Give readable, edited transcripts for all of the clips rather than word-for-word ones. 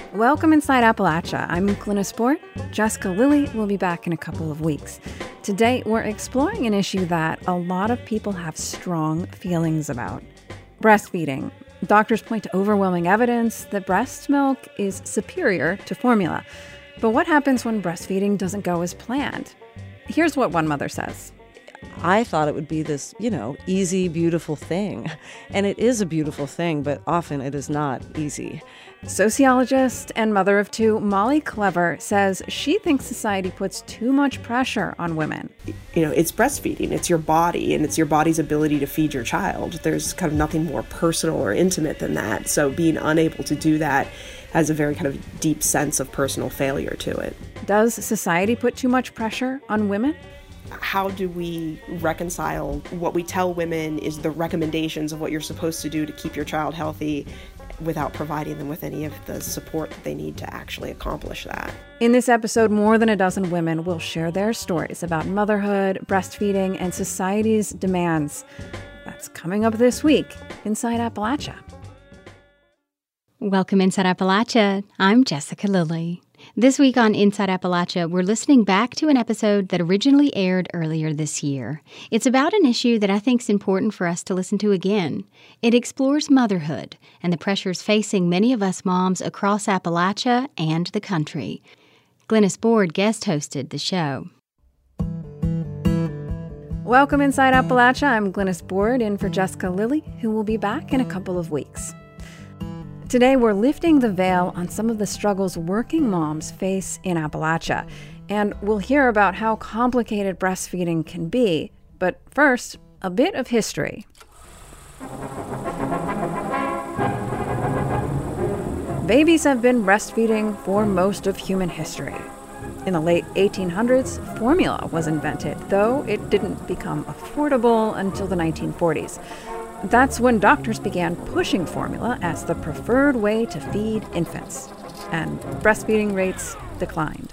Welcome inside Appalachia. I'm Glynis Board. Jessica Lilly will be back in a couple of weeks. Today, we're exploring an issue that a lot of people have strong feelings about. Breastfeeding. Doctors point to overwhelming evidence that breast milk is superior to formula. But what happens when breastfeeding doesn't go as planned? Here's what one mother says. I thought it would be this, easy, beautiful thing. And it is a beautiful thing, but often it is not easy. Sociologist and mother of two, Molly Clever, says she thinks society puts too much pressure on women. It's breastfeeding. It's your body, and it's your body's ability to feed your child. There's kind of nothing more personal or intimate than that. So being unable to do that has a very kind of deep sense of personal failure to it. Does society put too much pressure on women? How do we reconcile what we tell women is the recommendations of what you're supposed to do to keep your child healthy without providing them with any of the support that they need to actually accomplish that? In this episode, more than a dozen women will share their stories about motherhood, breastfeeding, and society's demands. That's coming up this week inside Appalachia. Welcome Inside Appalachia. I'm Jessica Lilly. This week on Inside Appalachia, we're listening back to an episode that originally aired earlier this year. It's about an issue that I think is important for us to listen to again. It explores motherhood and the pressures facing many of us moms across Appalachia and the country. Glynis Board guest hosted the show. Welcome Inside Appalachia. I'm Glynis Board, in for Jessica Lilly, who will be back in a couple of weeks. Today, we're lifting the veil on some of the struggles working moms face in Appalachia, and we'll hear about how complicated breastfeeding can be. But first, a bit of history. Babies have been breastfeeding for most of human history. In the late 1800s, formula was invented, though it didn't become affordable until the 1940s. That's when doctors began pushing formula as the preferred way to feed infants, and breastfeeding rates declined.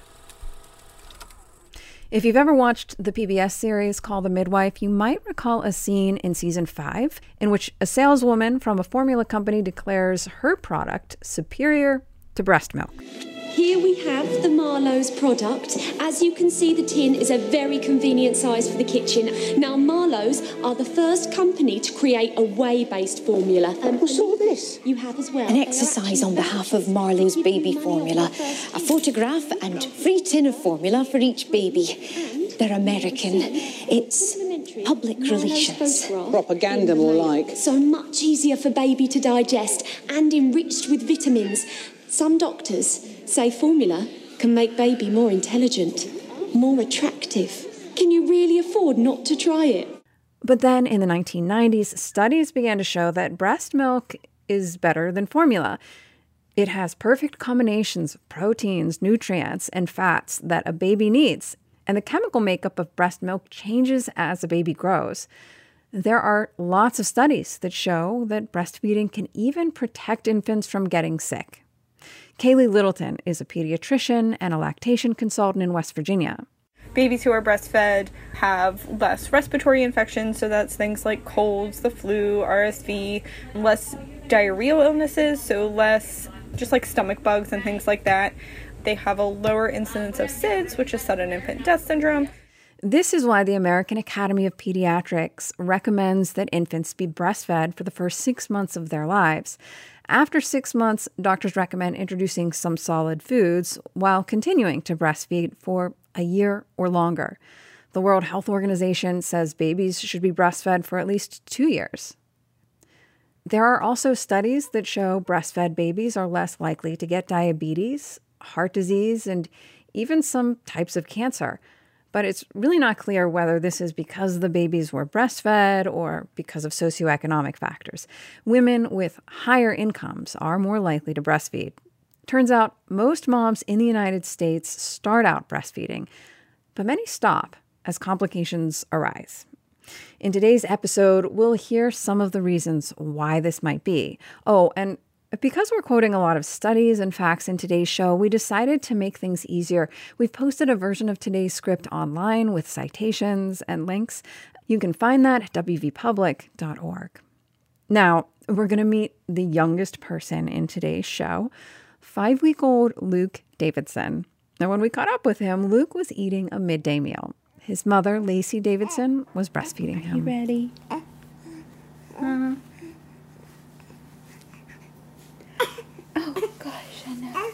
If you've ever watched the PBS series called The Midwife, you might recall a scene in season 5 in which a saleswoman from a formula company declares her product superior to breast milk. Here we have the Marlowe's product. As you can see, the tin is a very convenient size for the kitchen. Now, Marlowe's are the first company to create a whey-based formula. What's all this? You have as well. An exercise on behalf of Marlowe's baby formula. A photograph and free tin of formula for each baby. They're American. It's public relations. Propaganda, more like. So much easier for baby to digest and enriched with vitamins. Some doctors say formula can make baby more intelligent, more attractive. Can you really afford not to try it? But then in the 1990s, studies began to show that breast milk is better than formula. It has perfect combinations of proteins, nutrients, and fats that a baby needs, and the chemical makeup of breast milk changes as a baby grows. There are lots of studies that show that breastfeeding can even protect infants from getting sick. Kaylee Littleton is a pediatrician and a lactation consultant in West Virginia. Babies who are breastfed have less respiratory infections, so that's things like colds, the flu, RSV, less diarrheal illnesses, so less just like stomach bugs and things like that. They have a lower incidence of SIDS, which is sudden infant death syndrome. This is why the American Academy of Pediatrics recommends that infants be breastfed for the first 6 months of their lives. After 6 months, doctors recommend introducing some solid foods while continuing to breastfeed for a year or longer. The World Health Organization says babies should be breastfed for at least 2 years. There are also studies that show breastfed babies are less likely to get diabetes, heart disease, and even some types of cancer. But it's really not clear whether this is because the babies were breastfed or because of socioeconomic factors. Women with higher incomes are more likely to breastfeed. Turns out most moms in the United States start out breastfeeding, but many stop as complications arise. In today's episode, we'll hear some of the reasons why this might be. Oh, and because we're quoting a lot of studies and facts in today's show, we decided to make things easier. We've posted a version of today's script online with citations and links. You can find that at wvpublic.org. Now, we're going to meet the youngest person in today's show. 5-week-old Luke Davidson. Now, when we caught up with him, Luke was eating a midday meal. His mother, Lacey Davidson, was breastfeeding him. You ready? Oh, gosh, I know.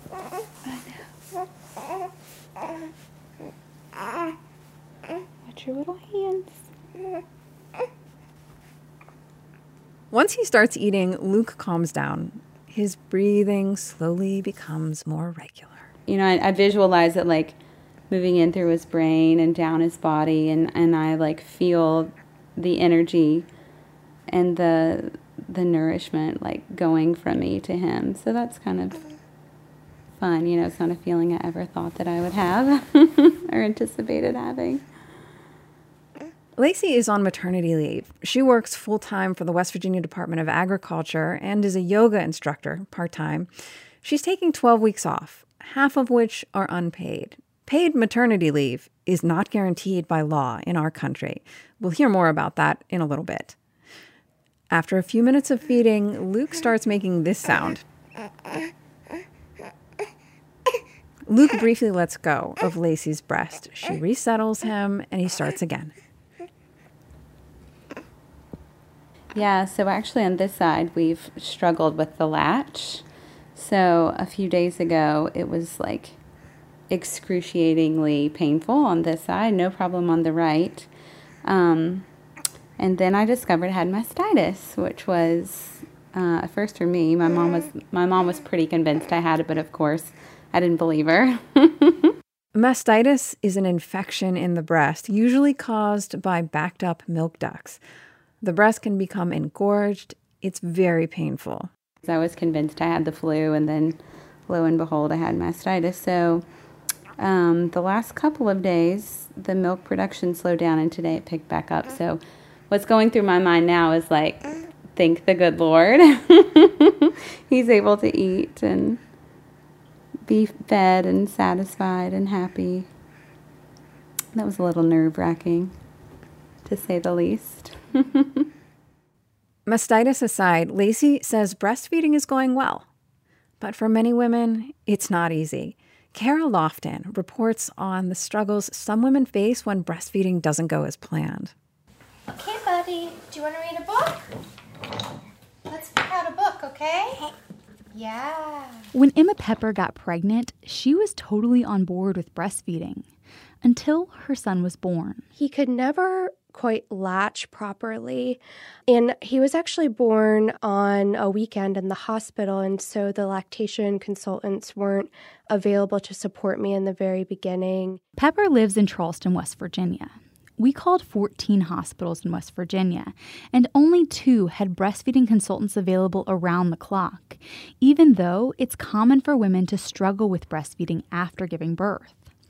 Watch your little hands. Once he starts eating, Luke calms down. His breathing slowly becomes more regular. You know, I visualize it like moving in through his brain and down his body, and I like feel the energy and the nourishment like going from me to him. So that's kind of fun. You know, it's not a feeling I ever thought that I would have or anticipated having. Lacey is on maternity leave. She works full-time for the West Virginia Department of Agriculture and is a yoga instructor part-time. She's taking 12 weeks off, half of which are unpaid. Paid maternity leave is not guaranteed by law in our country. We'll hear more about that in a little bit. After a few minutes of feeding, Luke starts making this sound. Luke briefly lets go of Lacey's breast. She resettles him, and he starts again. Yeah, so actually on this side, we've struggled with the latch. So a few days ago, it was like excruciatingly painful on this side, no problem on the right. And then I discovered I had mastitis, which was a first for me. My mom was pretty convinced I had it, but of course I didn't believe her. Mastitis is an infection in the breast, usually caused by backed up milk ducts. The breast can become engorged. It's very painful. I was convinced I had the flu, and then lo and behold, I had mastitis. So the last couple of days, the milk production slowed down, and today it picked back up. So what's going through my mind now is like, thank the good Lord. He's able to eat and be fed and satisfied and happy. That was a little nerve-wracking, to say the least. Mastitis aside, Lacey says breastfeeding is going well. But for many women, it's not easy. Kara Lofton reports on the struggles some women face when breastfeeding doesn't go as planned. Okay, buddy, do you want to read a book? Let's pick out a book, okay? Yeah. When Emma Pepper got pregnant, she was totally on board with breastfeeding until her son was born. He could never quite latch properly, and he was actually born on a weekend in the hospital, and so the lactation consultants weren't available to support me in the very beginning. Pepper lives in Charleston, West Virginia. We called 14 hospitals in West Virginia, and only 2 had breastfeeding consultants available around the clock, even though it's common for women to struggle with breastfeeding after giving birth.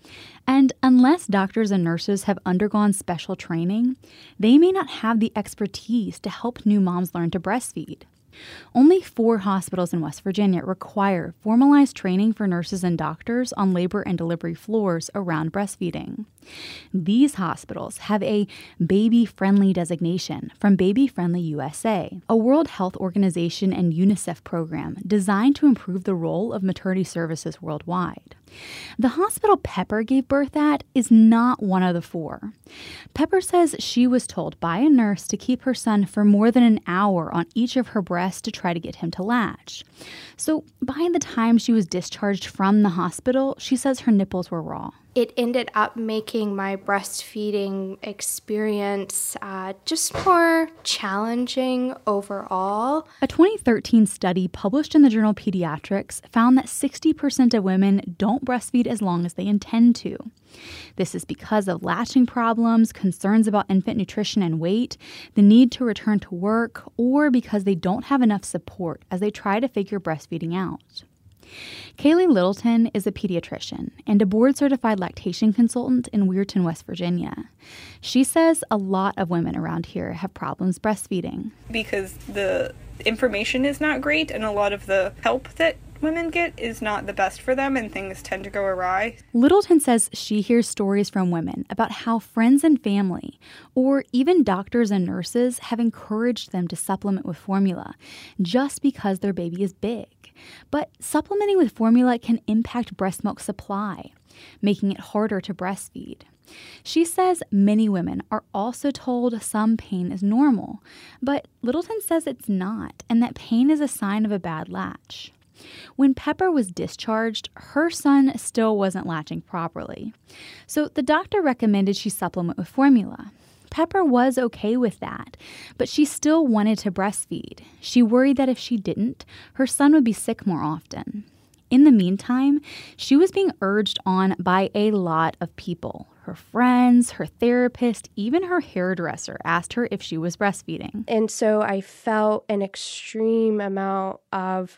And unless doctors and nurses have undergone special training, they may not have the expertise to help new moms learn to breastfeed. Only 4 hospitals in West Virginia require formalized training for nurses and doctors on labor and delivery floors around breastfeeding. These hospitals have a baby-friendly designation from Baby Friendly USA, a World Health Organization and UNICEF program designed to improve the role of maternity services worldwide. The hospital Pepper gave birth at is not one of the 4. Pepper says she was told by a nurse to keep her son for more than an hour on each of her breasts to try to get him to latch. So by the time she was discharged from the hospital, she says her nipples were raw. It ended up making my breastfeeding experience just more challenging overall. A 2013 study published in the journal Pediatrics found that 60% of women don't breastfeed as long as they intend to. This is because of latching problems, concerns about infant nutrition and weight, the need to return to work, or because they don't have enough support as they try to figure breastfeeding out. Kaylee Littleton is a pediatrician and a board-certified lactation consultant in Weirton, West Virginia. She says a lot of women around here have problems breastfeeding. Because the information is not great and a lot of the help that women get is not the best for them and things tend to go awry. Littleton says she hears stories from women about how friends and family, or even doctors and nurses, have encouraged them to supplement with formula just because their baby is big. But supplementing with formula can impact breast milk supply, making it harder to breastfeed. She says many women are also told some pain is normal, but Littleton says it's not, and that pain is a sign of a bad latch. When Pepper was discharged, her son still wasn't latching properly. So the doctor recommended she supplement with formula. Pepper was okay with that, but she still wanted to breastfeed. She worried that if she didn't, her son would be sick more often. In the meantime, she was being urged on by a lot of people. Her friends, her therapist, even her hairdresser asked her if she was breastfeeding. And so I felt an extreme amount of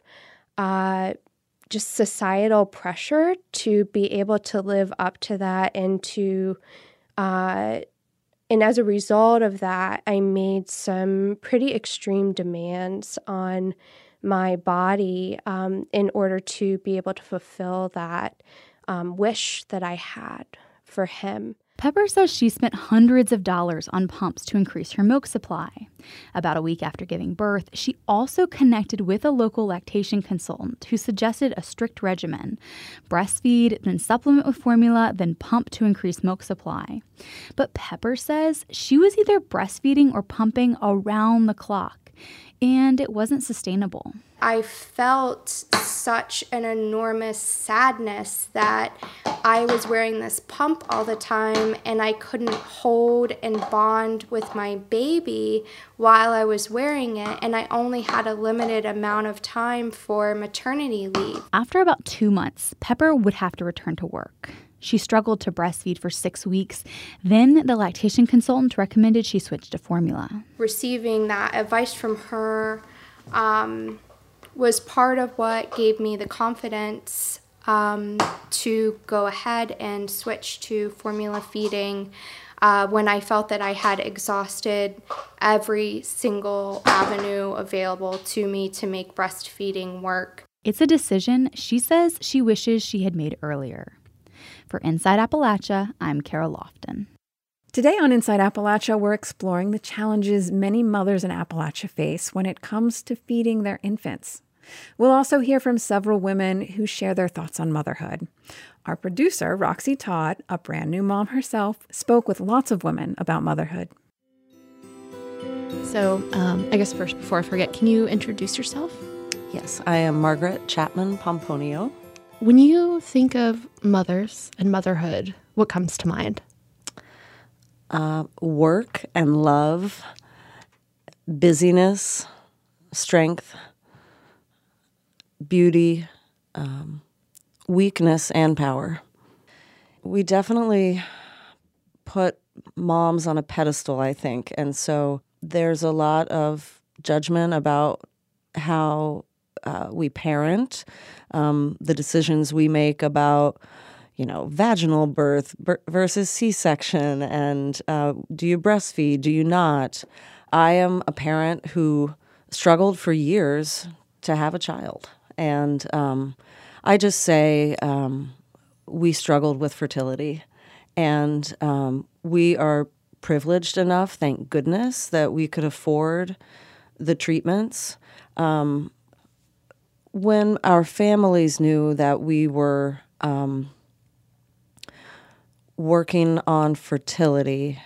just societal pressure to be able to live up to that and to, and as a result of that, I made some pretty extreme demands on my body in order to be able to fulfill that wish that I had for him. Pepper says she spent hundreds of dollars on pumps to increase her milk supply. About a week after giving birth, she also connected with a local lactation consultant who suggested a strict regimen: breastfeed, then supplement with formula, then pump to increase milk supply. But Pepper says she was either breastfeeding or pumping around the clock, and it wasn't sustainable. I felt such an enormous sadness that I was wearing this pump all the time and I couldn't hold and bond with my baby while I was wearing it, and I only had a limited amount of time for maternity leave. After about 2 months, Pepper would have to return to work. She struggled to breastfeed for 6 weeks. Then the lactation consultant recommended she switch to formula. Receiving that advice from her was part of what gave me the confidence to go ahead and switch to formula feeding when I felt that I had exhausted every single avenue available to me to make breastfeeding work. It's a decision she says she wishes she had made earlier. For Inside Appalachia, I'm Kara Lofton. Today on Inside Appalachia, we're exploring the challenges many mothers in Appalachia face when it comes to feeding their infants. We'll also hear from several women who share their thoughts on motherhood. Our producer, Roxy Todd, a brand new mom herself, spoke with lots of women about motherhood. So, I guess first, before I forget, can you introduce yourself? Yes, I am Margaret Chapman Pomponio. When you think of mothers and motherhood, what comes to mind? Work and love, busyness, strength, beauty, weakness, and power. We definitely put moms on a pedestal, I think, and so there's a lot of judgment about how we parent, the decisions we make about, vaginal birth versus C-section, and do you breastfeed, do you not? I am a parent who struggled for years to have a child, and I just say we struggled with fertility, and we are privileged enough, thank goodness, that we could afford the treatments. When our families knew that we were working on fertility,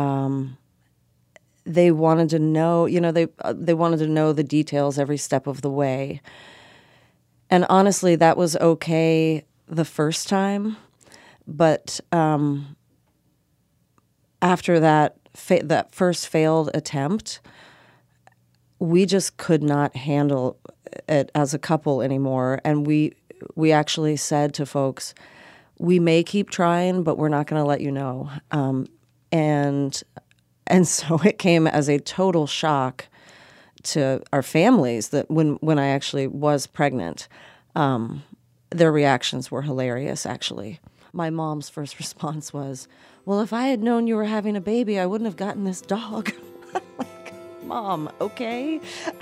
they wanted to know, they wanted to know the details every step of the way. And honestly, that was okay the first time, but after that first failed attempt, we just could not handle it as a couple anymore. And we actually said to folks, we may keep trying, but we're not going to let you know. And so it came as a total shock to our families that when I actually was pregnant, their reactions were hilarious, actually. My mom's first response was, well, if I had known you were having a baby, I wouldn't have gotten this dog. Like, Mom, okay?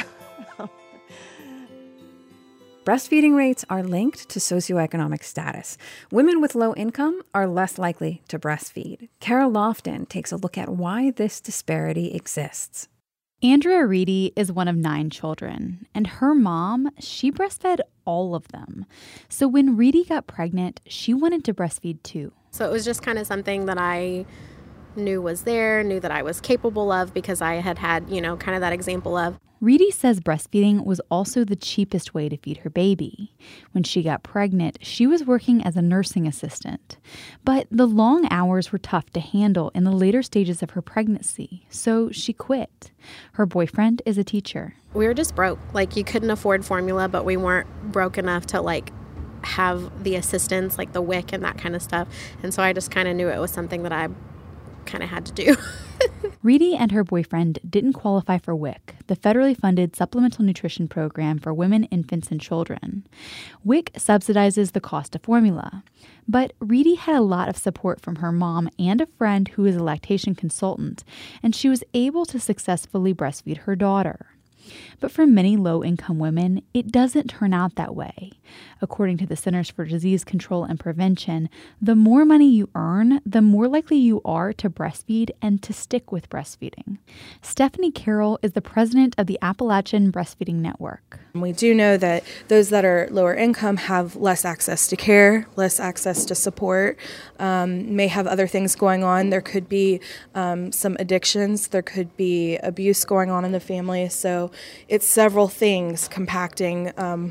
Breastfeeding rates are linked to socioeconomic status. Women with low income are less likely to breastfeed. Kara Lofton takes a look at why this disparity exists. Andrea Reedy is one of 9 children, and her mom, she breastfed all of them. So when Reedy got pregnant, she wanted to breastfeed too. So it was just kind of something that I knew was there, knew that I was capable of because I had had, kind of that example of. Reedy says breastfeeding was also the cheapest way to feed her baby. When she got pregnant, she was working as a nursing assistant. But the long hours were tough to handle in the later stages of her pregnancy, so she quit. Her boyfriend is a teacher. We were just broke. You couldn't afford formula, but we weren't broke enough to, have the assistance, the WIC and that kind of stuff. And so I just kind of knew it was something that I kind of had to do. Reedy and her boyfriend didn't qualify for WIC, the federally funded supplemental nutrition program for women, infants, and children. WIC subsidizes the cost of formula. But Reedy had a lot of support from her mom and a friend who is a lactation consultant, and she was able to successfully breastfeed her daughter. But for many low-income women, it doesn't turn out that way. According to the Centers for Disease Control and Prevention, the more money you earn, the more likely you are to breastfeed and to stick with breastfeeding. Stephanie Carroll is the president of the Appalachian Breastfeeding Network. We do know that those that are lower income have less access to care, less access to support, may have other things going on. There could be some addictions. There could be abuse going on in the family. So it's several things compacting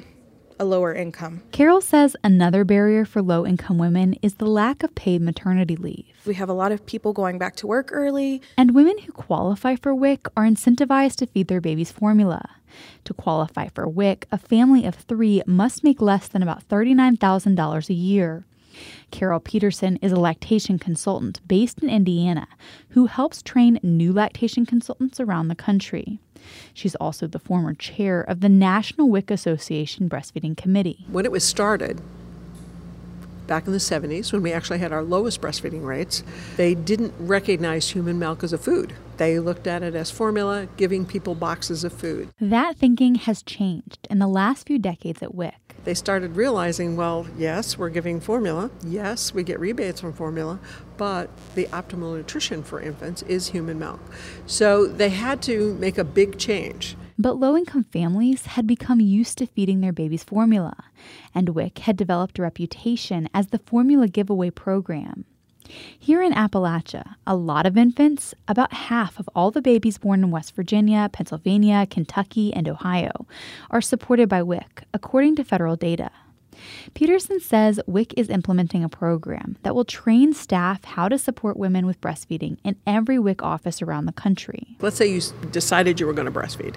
a lower income. Carol says another barrier for low-income women is the lack of paid maternity leave. We have a lot of people going back to work early. And women who qualify for WIC are incentivized to feed their babies formula. To qualify for WIC, a family of 3 must make less than about $39,000 a year. Carol Peterson is a lactation consultant based in Indiana who helps train new lactation consultants around the country. She's also the former chair of the National WIC Association Breastfeeding Committee. When it was started, back in the 70s, when we actually had our lowest breastfeeding rates, they didn't recognize human milk as a food. They looked at it as formula, giving people boxes of food. That thinking has changed in the last few decades at WIC. They started realizing, well, yes, we're giving formula. Yes, we get rebates from formula, but the optimal nutrition for infants is human milk. So they had to make a big change. But low-income families had become used to feeding their babies formula, and WIC had developed a reputation as the formula giveaway program. Here in Appalachia, a lot of infants, about half of all the babies born in West Virginia, Pennsylvania, Kentucky, and Ohio, are supported by WIC, according to federal data. Peterson says WIC is implementing a program that will train staff how to support women with breastfeeding in every WIC office around the country. Let's say you decided you were going to breastfeed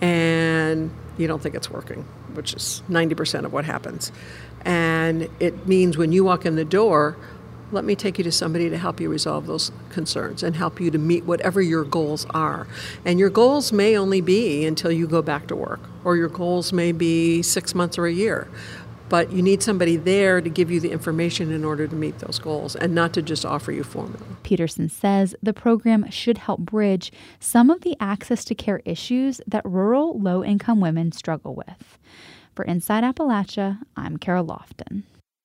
and you don't think it's working, which is 90% of what happens. And it means when you walk in the door, let me take you to somebody to help you resolve those concerns and help you to meet whatever your goals are. And your goals may only be until you go back to work, or your goals may be 6 months or a year. But you need somebody there to give you the information in order to meet those goals and not to just offer you formula. Peterson says the program should help bridge some of the access to care issues that rural low-income women struggle with. For Inside Appalachia, I'm Carol Lofton.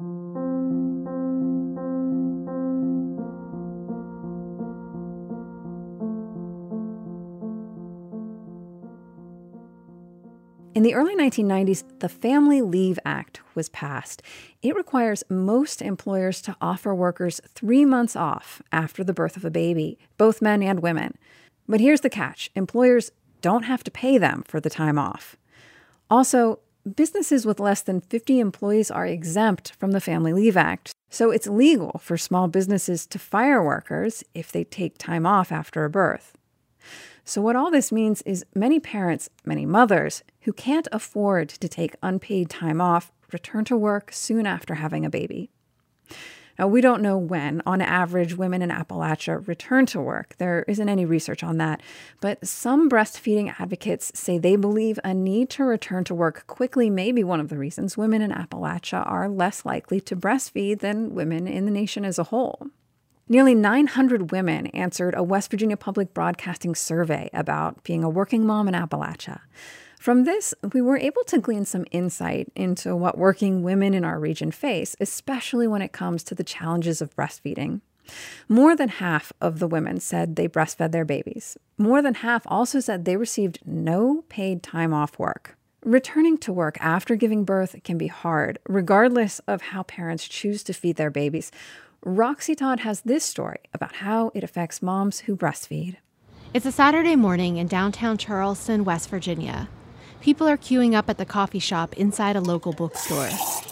In the early 1990s, the Family Leave Act was passed. It requires most employers to offer workers 3 months off after the birth of a baby, both men and women. But here's the catch. Employers don't have to pay them for the time off. Also, businesses with less than 50 employees are exempt from the Family Leave Act, so it's legal for small businesses to fire workers if they take time off after a birth. So what all this means is many parents, many mothers, who can't afford to take unpaid time off return to work soon after having a baby. Now, we don't know when, on average, women in Appalachia return to work. There isn't any research on that. But some breastfeeding advocates say they believe a need to return to work quickly may be one of the reasons women in Appalachia are less likely to breastfeed than women in the nation as a whole. Nearly 900 women answered a West Virginia Public Broadcasting survey about being a working mom in Appalachia. From this, we were able to glean some insight into what working women in our region face, especially when it comes to the challenges of breastfeeding. More than half of the women said they breastfed their babies. More than half also said they received no paid time off work. Returning to work after giving birth can be hard, regardless of how parents choose to feed their babies. Roxy Todd has this story about how it affects moms who breastfeed. It's a Saturday morning in downtown Charleston, West Virginia. People are queuing up at the coffee shop inside a local bookstore.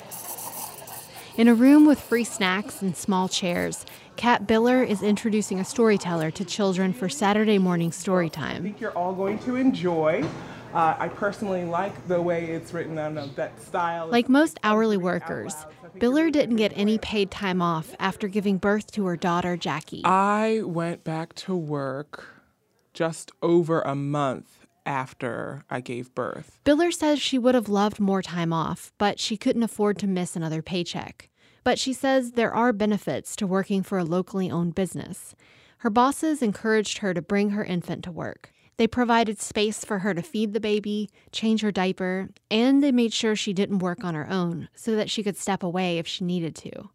In a room with free snacks and small chairs, Kat Biller is introducing a storyteller to children for Saturday morning story time. I think you're all going to enjoy. I personally like the way it's written on that style. Like most hourly workers, Biller didn't get any paid time off after giving birth to her daughter, Jackie. I went back to work just over a month after I gave birth. Biller says she would have loved more time off, but she couldn't afford to miss another paycheck. But she says there are benefits to working for a locally owned business. Her bosses encouraged her to bring her infant to work. They provided space for her to feed the baby, change her diaper, and they made sure she didn't work on her own so that she could step away if she needed to.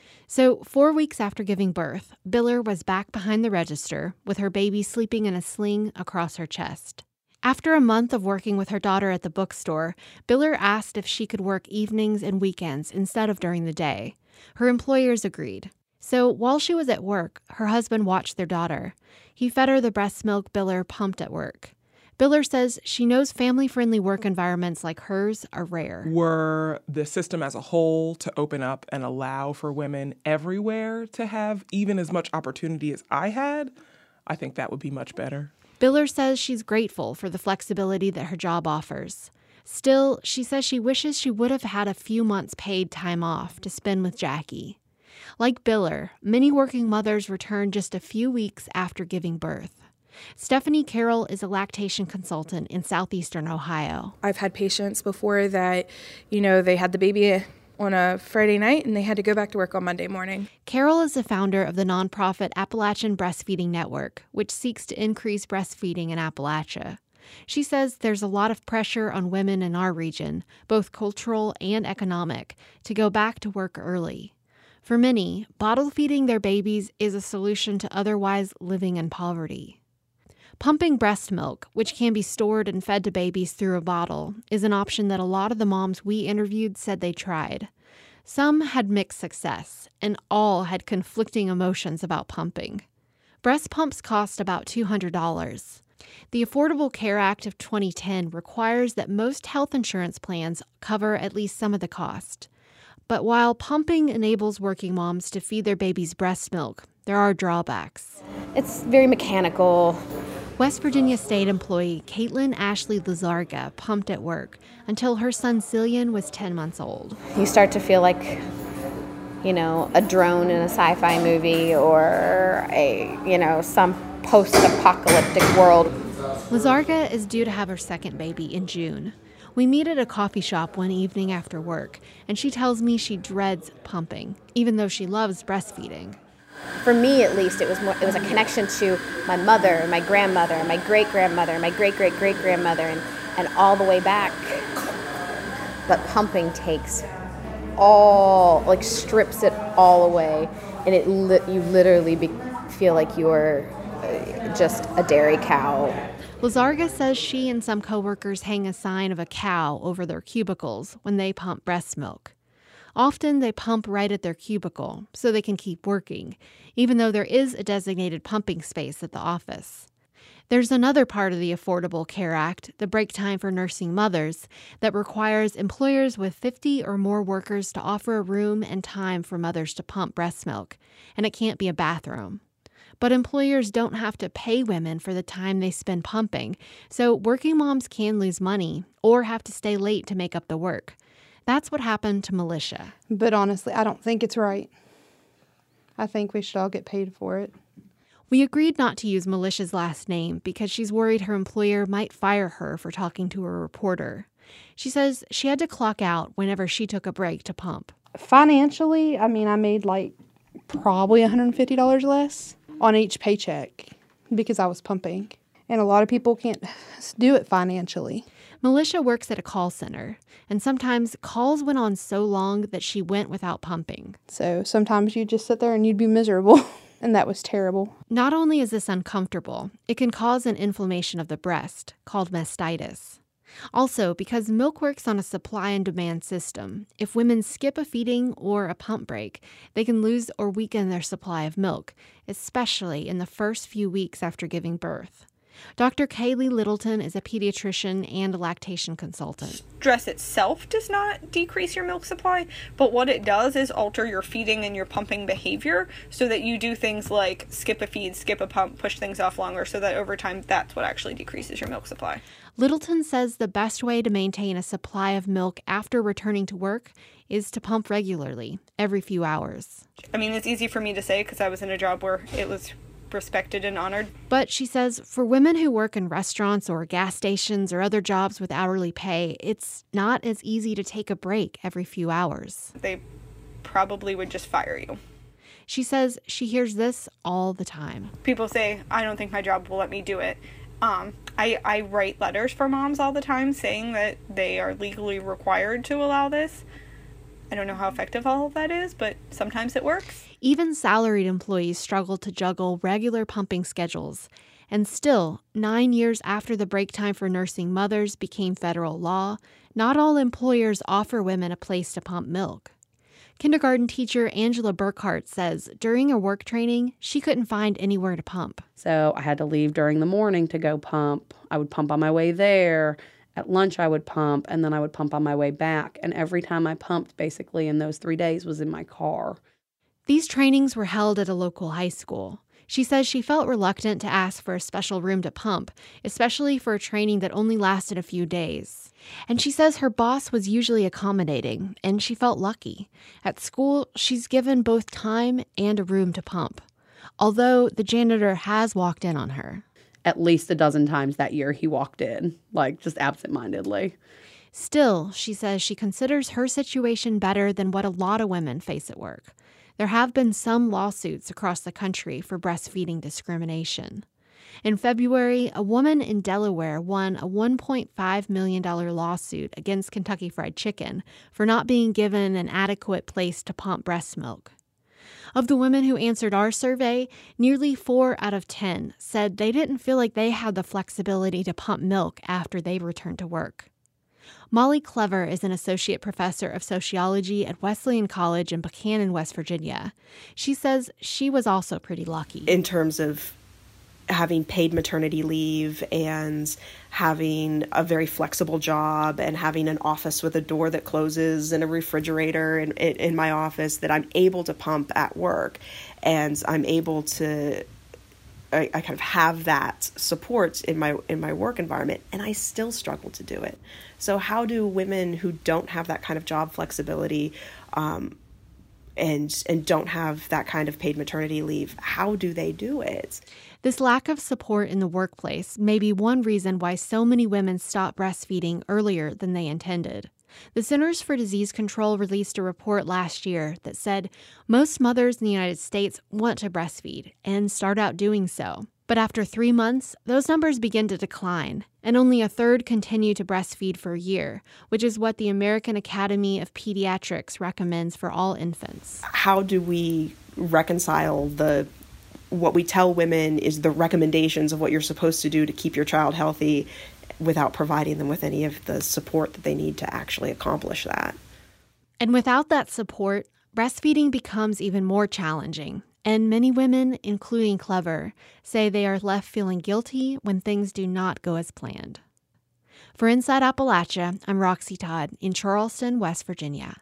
So 4 weeks after giving birth, Biller was back behind the register with her baby sleeping in a sling across her chest. After a month of working with her daughter at the bookstore, Biller asked if she could work evenings and weekends instead of during the day. Her employers agreed. So while she was at work, her husband watched their daughter. He fed her the breast milk Biller pumped at work. Biller says she knows family-friendly work environments like hers are rare. Were the system as a whole to open up and allow for women everywhere to have even as much opportunity as I had, I think that would be much better. Biller says she's grateful for the flexibility that her job offers. Still, she says she wishes she would have had a few months paid time off to spend with Jackie. Like Biller, many working mothers return just a few weeks after giving birth. Stephanie Carroll is a lactation consultant in southeastern Ohio. I've had patients before that, they had the baby on a Friday night and they had to go back to work on Monday morning. Carroll is the founder of the nonprofit Appalachian Breastfeeding Network, which seeks to increase breastfeeding in Appalachia. She says there's a lot of pressure on women in our region, both cultural and economic, to go back to work early. For many, bottle feeding their babies is a solution to otherwise living in poverty. Pumping breast milk, which can be stored and fed to babies through a bottle, is an option that a lot of the moms we interviewed said they tried. Some had mixed success, and all had conflicting emotions about pumping. Breast pumps cost about $200. The Affordable Care Act of 2010 requires that most health insurance plans cover at least some of the cost. But while pumping enables working moms to feed their babies breast milk, there are drawbacks. It's very mechanical. West Virginia State employee Caitlin Ashley Lizarga pumped at work until her son Cillian was 10 months old. You start to feel like, a drone in a sci-fi movie or some post-apocalyptic world. Lizarga is due to have her second baby in June. We meet at a coffee shop one evening after work, and she tells me she dreads pumping, even though she loves breastfeeding. For me, at least, it was a connection to my mother, my grandmother, my great-grandmother, my great-great-great-grandmother, and all the way back. But pumping takes strips it all away, and you literally feel like you're just a dairy cow. Lizarga says she and some coworkers hang a sign of a cow over their cubicles when they pump breast milk. Often they pump right at their cubicle so they can keep working, even though there is a designated pumping space at the office. There's another part of the Affordable Care Act, the break time for nursing mothers, that requires employers with 50 or more workers to offer a room and time for mothers to pump breast milk, and it can't be a bathroom. But employers don't have to pay women for the time they spend pumping, so working moms can lose money or have to stay late to make up the work. That's what happened to Militia. But honestly, I don't think it's right. I think we should all get paid for it. We agreed not to use Militia's last name because she's worried her employer might fire her for talking to a reporter. She says she had to clock out whenever she took a break to pump. Financially, I made probably $150 less on each paycheck because I was pumping. And a lot of people can't do it financially. Militia works at a call center, and sometimes calls went on so long that she went without pumping. So sometimes you just sit there and you'd be miserable. and that was terrible. Not only is this uncomfortable, it can cause an inflammation of the breast called mastitis. Also, because milk works on a supply and demand system, if women skip a feeding or a pump break, they can lose or weaken their supply of milk, especially in the first few weeks after giving birth. Dr. Kaylee Littleton is a pediatrician and a lactation consultant. Stress itself does not decrease your milk supply, but what it does is alter your feeding and your pumping behavior so that you do things like skip a feed, skip a pump, push things off longer, so that over time that's what actually decreases your milk supply. Littleton says the best way to maintain a supply of milk after returning to work is to pump regularly, every few hours. I mean, it's easy for me to say because I was in a job where it was respected and honored. But she says for women who work in restaurants or gas stations or other jobs with hourly pay, it's not as easy to take a break every few hours. They probably would just fire you. She says she hears this all the time. People say, I don't think my job will let me do it. I write letters for moms all the time saying that they are legally required to allow this. I don't know how effective all of that is, but sometimes it works. Even salaried employees struggle to juggle regular pumping schedules. And still, 9 years after the break time for nursing mothers became federal law, not all employers offer women a place to pump milk. Kindergarten teacher Angela Burkhart says during her work training, she couldn't find anywhere to pump. So I had to leave during the morning to go pump. I would pump on my way there. At lunch, I would pump, and then I would pump on my way back. And every time I pumped, basically, in those 3 days was in my car. These trainings were held at a local high school. She says she felt reluctant to ask for a special room to pump, especially for a training that only lasted a few days. And she says her boss was usually accommodating, and she felt lucky. At school, she's given both time and a room to pump, although the janitor has walked in on her. At least a dozen times that year he walked in, like just absentmindedly. Still, she says she considers her situation better than what a lot of women face at work. There have been some lawsuits across the country for breastfeeding discrimination. In February, a woman in Delaware won a $1.5 million lawsuit against Kentucky Fried Chicken for not being given an adequate place to pump breast milk. Of the women who answered our survey, nearly 4 out of 10 said they didn't feel like they had the flexibility to pump milk after they returned to work. Molly Clever is an associate professor of sociology at Wesleyan College in Buchanan, West Virginia. She says she was also pretty lucky. In terms of having paid maternity leave and having a very flexible job and having an office with a door that closes and a refrigerator in my office, that I'm able to pump at work, and I'm able to I kind of have that support in my work environment, and I still struggle to do it. So how do women who don't have that kind of job flexibility and don't have that kind of paid maternity leave, how do they do it? This lack of support in the workplace may be one reason why so many women stop breastfeeding earlier than they intended. The Centers for Disease Control released a report last year that said most mothers in the United States want to breastfeed and start out doing so. But after 3 months, those numbers begin to decline, and only a third continue to breastfeed for a year, which is what the American Academy of Pediatrics recommends for all infants. How do we reconcile what we tell women is the recommendations of what you're supposed to do to keep your child healthy without providing them with any of the support that they need to actually accomplish that? And without that support, breastfeeding becomes even more challenging. And many women, including Clever, say they are left feeling guilty when things do not go as planned. For Inside Appalachia, I'm Roxy Todd in Charleston, West Virginia.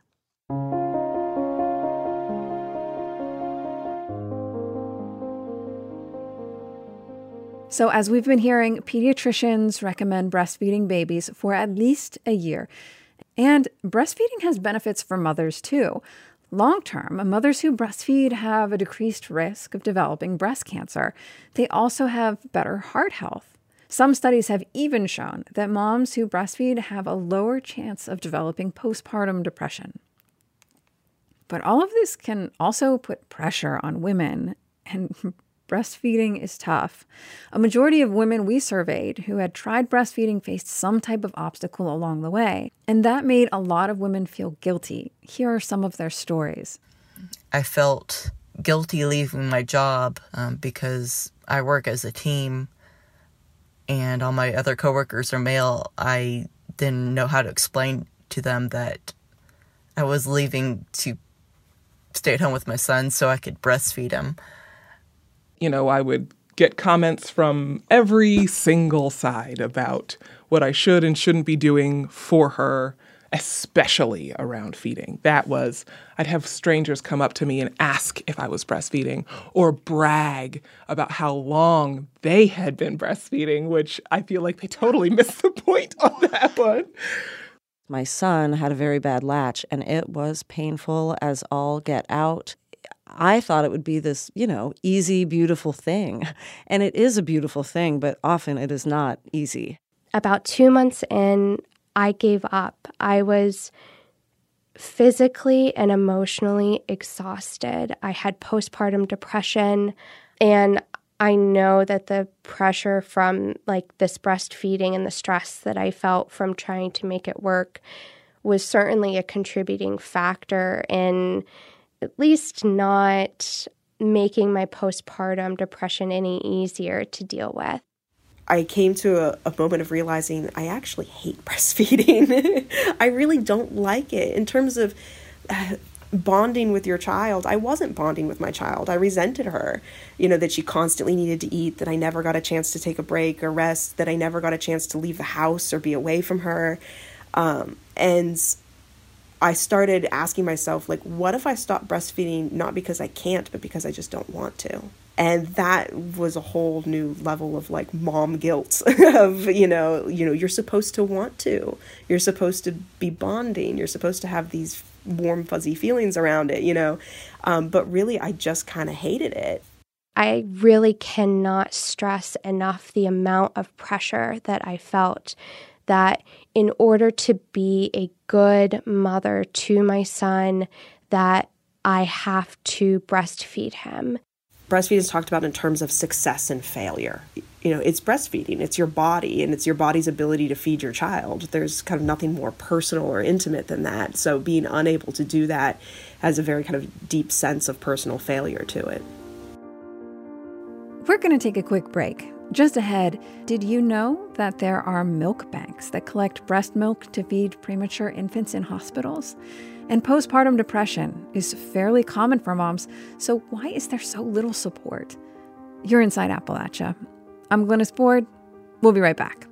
So as we've been hearing, pediatricians recommend breastfeeding babies for at least a year. And breastfeeding has benefits for mothers too. Long-term, mothers who breastfeed have a decreased risk of developing breast cancer. They also have better heart health. Some studies have even shown that moms who breastfeed have a lower chance of developing postpartum depression. But all of this can also put pressure on women, and breastfeeding is tough. A majority of women we surveyed who had tried breastfeeding faced some type of obstacle along the way, and that made a lot of women feel guilty. Here are some of their stories. I felt guilty leaving my job because I work as a team and all my other coworkers are male. I didn't know how to explain to them that I was leaving to stay at home with my son so I could breastfeed him. You know, I would get comments from every single side about what I should and shouldn't be doing for her, especially around feeding. I'd have strangers come up to me and ask if I was breastfeeding or brag about how long they had been breastfeeding, which I feel like they totally missed the point on that one. My son had a very bad latch, and it was painful as all get out. I thought it would be this, easy, beautiful thing. And it is a beautiful thing, but often it is not easy. About 2 months in, I gave up. I was physically and emotionally exhausted. I had postpartum depression, and I know that the pressure from this breastfeeding and the stress that I felt from trying to make it work was certainly a contributing factor in at least not making my postpartum depression any easier to deal with. I came to a moment of realizing I actually hate breastfeeding. I really don't like it. In terms of bonding with your child, I wasn't bonding with my child. I resented her, that she constantly needed to eat, that I never got a chance to take a break or rest, that I never got a chance to leave the house or be away from her. And I started asking myself, what if I stop breastfeeding, not because I can't, but because I just don't want to? And that was a whole new level of mom guilt of, you're supposed to want to. You're supposed to be bonding. You're supposed to have these warm, fuzzy feelings around it, But really, I just kind of hated it. I really cannot stress enough the amount of pressure that I felt, that in order to be a good mother to my son, that I have to breastfeed him. Breastfeeding is talked about in terms of success and failure. It's breastfeeding. It's your body, and it's your body's ability to feed your child. There's kind of nothing more personal or intimate than that. So being unable to do that has a very kind of deep sense of personal failure to it. We're going to take a quick break. Just ahead, did you know that there are milk banks that collect breast milk to feed premature infants in hospitals? And postpartum depression is fairly common for moms, so why is there so little support? You're Inside Appalachia. I'm Glynis Board. We'll be right back.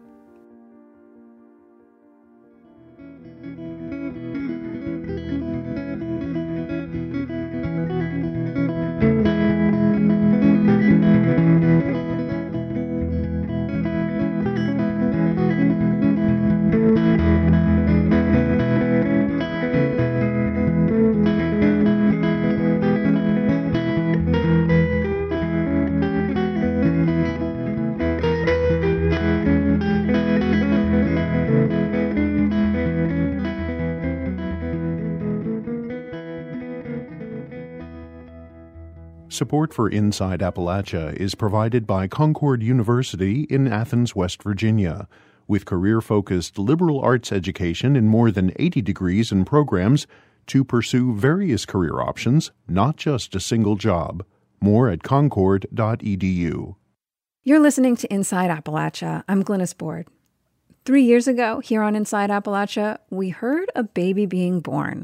Support for Inside Appalachia is provided by Concord University in Athens, West Virginia. With career-focused liberal arts education in more than 80 degrees and programs to pursue various career options, not just a single job. More at concord.edu. You're listening to Inside Appalachia. I'm Glynis Board. 3 years ago, here on Inside Appalachia, we heard a baby being born.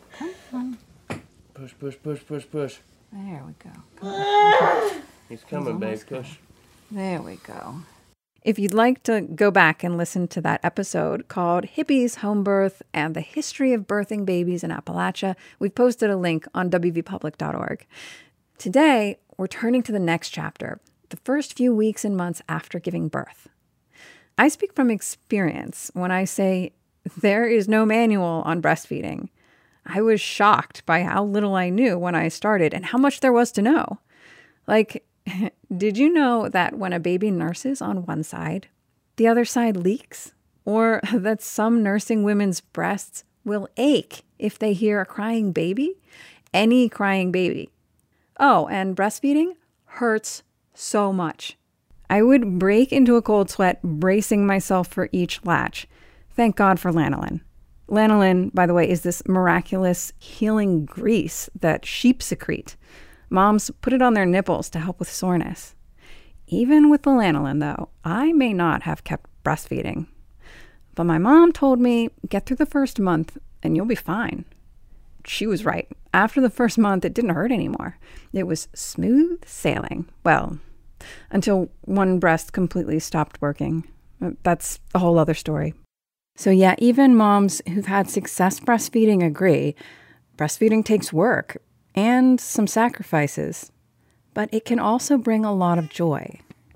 Push, push, push, push, push. There we go. He's coming, babe. Push. There we go. If you'd like to go back and listen to that episode called Hippies, Home Birth, and the History of Birthing Babies in Appalachia, we've posted a link on wvpublic.org. Today, we're turning to the next chapter, the first few weeks and months after giving birth. I speak from experience when I say there is no manual on breastfeeding. I was shocked by how little I knew when I started and how much there was to know. Did you know that when a baby nurses on one side, the other side leaks? Or that some nursing women's breasts will ache if they hear a crying baby? Any crying baby. Oh, and breastfeeding hurts so much. I would break into a cold sweat bracing myself for each latch. Thank God for lanolin. Lanolin, by the way, is this miraculous healing grease that sheep secrete. Moms put it on their nipples to help with soreness. Even with the lanolin, though, I may not have kept breastfeeding. But my mom told me, get through the first month and you'll be fine. She was right. After the first month, it didn't hurt anymore. It was smooth sailing. Well, until one breast completely stopped working. That's a whole other story. So yeah, even moms who've had success breastfeeding agree, breastfeeding takes work and some sacrifices, but it can also bring a lot of joy.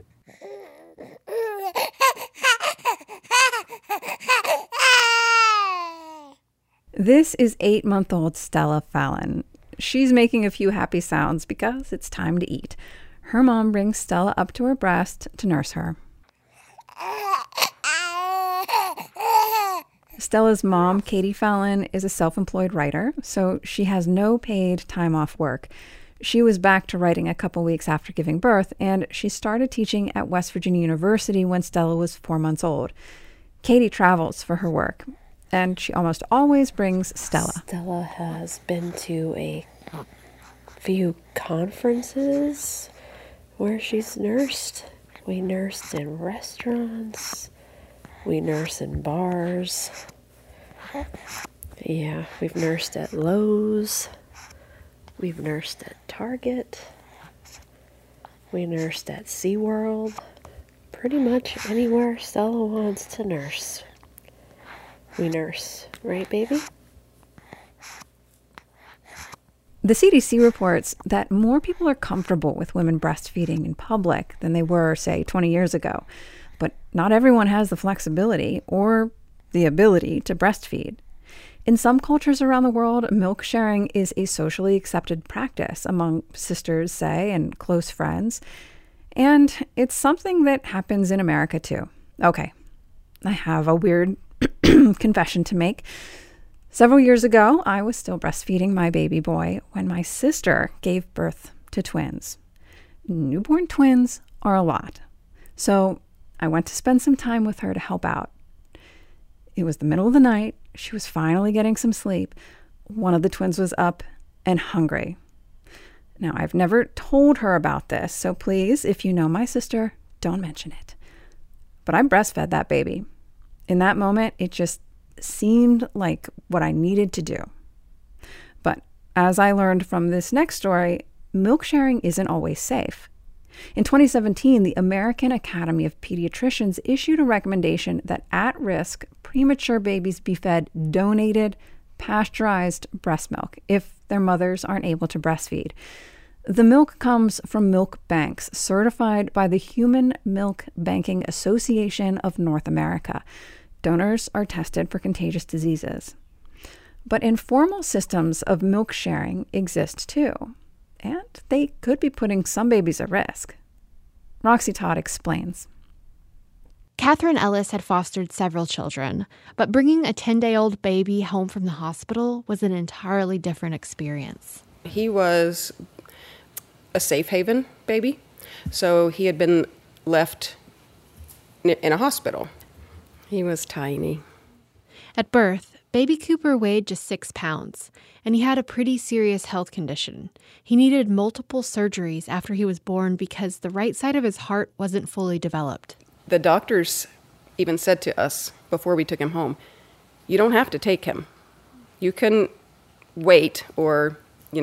This is 8-month-old Stella Fallon. She's making a few happy sounds because it's time to eat. Her mom brings Stella up to her breast to nurse her. Stella's mom, Katie Fallon, is a self-employed writer, so she has no paid time off work. She was back to writing a couple weeks after giving birth, and she started teaching at West Virginia University when Stella was 4 months old. Katie travels for her work, and she almost always brings Stella. Stella has been to a few conferences where she's nursed. We nursed in restaurants. We nurse in bars. Yeah, we've nursed at Lowe's. We've nursed at Target. We nursed at SeaWorld. Pretty much anywhere Stella wants to nurse. We nurse, right, baby? The CDC reports that more people are comfortable with women breastfeeding in public than they were, say, 20 years ago. But not everyone has the flexibility or the ability to breastfeed. In some cultures around the world, milk sharing is a socially accepted practice among sisters, say, and close friends. And it's something that happens in America, too. Okay, I have a weird confession to make. Several years ago, I was still breastfeeding my baby boy when my sister gave birth to twins. Newborn twins are a lot. So I went to spend some time with her to help out. It was the middle of the night. She was finally getting some sleep. One of the twins was up and hungry. Now, I've never told her about this, so please, if you know my sister, don't mention it. But I breastfed that baby. In that moment, it just seemed like what I needed to do. But as I learned from this next story, milk sharing isn't always safe. In 2017, the American Academy of Pediatricians issued a recommendation that at-risk premature babies be fed donated, pasteurized breast milk if their mothers aren't able to breastfeed. The milk comes from milk banks certified by the Human Milk Banking Association of North America. Donors are tested for contagious diseases. But informal systems of milk sharing exist too, and they could be putting some babies at risk. Roxy Todd explains. Catherine Ellis had fostered several children, but bringing a 10-day-old baby home from the hospital was an entirely different experience. He was a safe haven baby, so he had been left in a hospital. He was tiny. At birth, baby Cooper weighed just 6 pounds, and he had a pretty serious health condition. He needed multiple surgeries after he was born because the right side of his heart wasn't fully developed. The doctors even said to us before we took him home, you don't have to take him. You can wait or,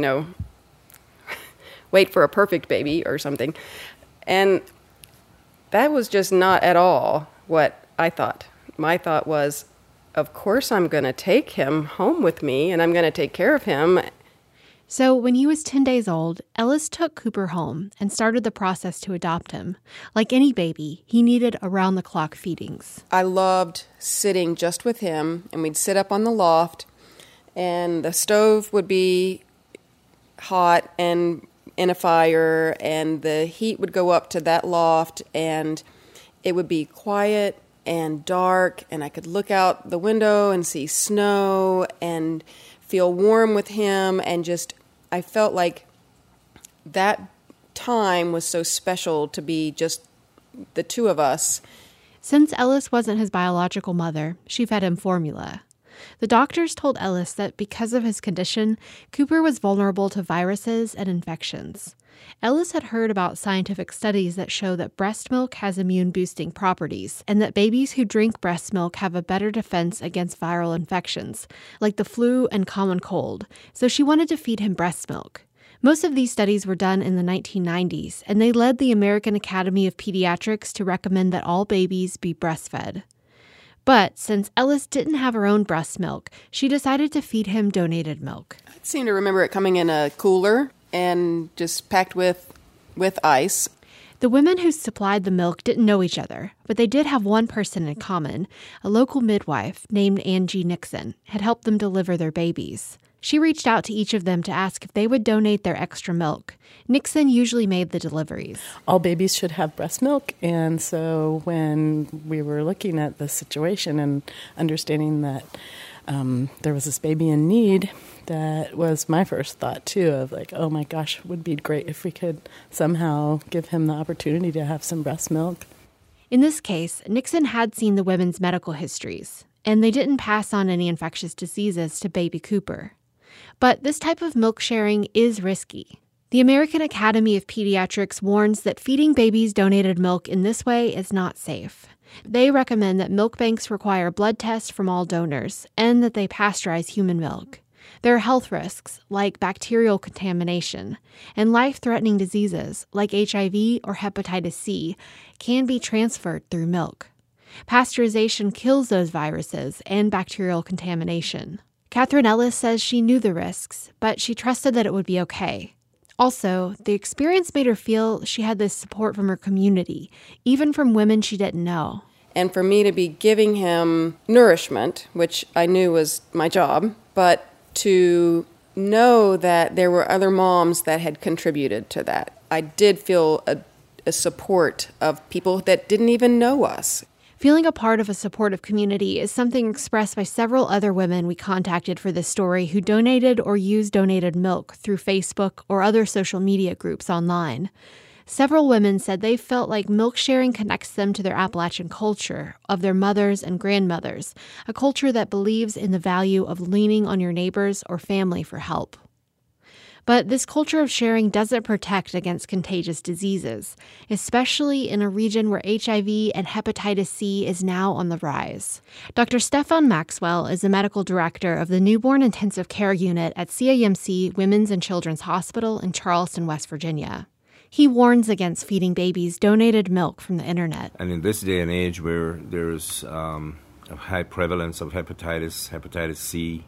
wait for a perfect baby or something. And that was just not at all what I thought. My thought was, of course I'm going to take him home with me and I'm going to take care of him. So when he was 10 days old, Ellis took Cooper home and started the process to adopt him. Like any baby, he needed around-the-clock feedings. I loved sitting just with him, and we'd sit up on the loft, and the stove would be hot and in a fire, and the heat would go up to that loft, and it would be quiet and dark, and I could look out the window and see snow and feel warm with him, and I felt like that time was so special to be just the two of us. Since Ellis wasn't his biological mother, she fed him formula. The doctors told Ellis that because of his condition, Cooper was vulnerable to viruses and infections. Ellis had heard about scientific studies that show that breast milk has immune-boosting properties and that babies who drink breast milk have a better defense against viral infections, like the flu and common cold, so she wanted to feed him breast milk. Most of these studies were done in the 1990s, and they led the American Academy of Pediatrics to recommend that all babies be breastfed. But since Ellis didn't have her own breast milk, she decided to feed him donated milk. I seem to remember it coming in a cooler and just packed with ice. The women who supplied the milk didn't know each other, but they did have one person in common. A local midwife named Angie Nixon had helped them deliver their babies. She reached out to each of them to ask if they would donate their extra milk. Nixon usually made the deliveries. All babies should have breast milk, and so when we were looking at the situation and understanding that there was this baby in need, that was my first thought, too, of like, oh my gosh, it would be great if we could somehow give him the opportunity to have some breast milk. In this case, Nixon had seen the women's medical histories, and they didn't pass on any infectious diseases to baby Cooper. But this type of milk sharing is risky. The American Academy of Pediatrics warns that feeding babies donated milk in this way is not safe. They recommend that milk banks require blood tests from all donors and that they pasteurize human milk. There are health risks, like bacterial contamination, and life-threatening diseases, like HIV or hepatitis C, can be transferred through milk. Pasteurization kills those viruses and bacterial contamination. Catherine Ellis says she knew the risks, but she trusted that it would be okay. Also, the experience made her feel she had this support from her community, even from women she didn't know. And for me to be giving him nourishment, which I knew was my job, but to know that there were other moms that had contributed to that. I did feel a support of people that didn't even know us. Feeling a part of a supportive community is something expressed by several other women we contacted for this story who donated or used donated milk through Facebook or other social media groups online. Several women said they felt like milk sharing connects them to their Appalachian culture, of their mothers and grandmothers, a culture that believes in the value of leaning on your neighbors or family for help. But this culture of sharing doesn't protect against contagious diseases, especially in a region where HIV and hepatitis C is now on the rise. Dr. Stefan Maxwell is the medical director of the Newborn Intensive Care Unit at CAMC Women's and Children's Hospital in Charleston, West Virginia. He warns against feeding babies donated milk from the internet. And in this day and age where there's a high prevalence of hepatitis C,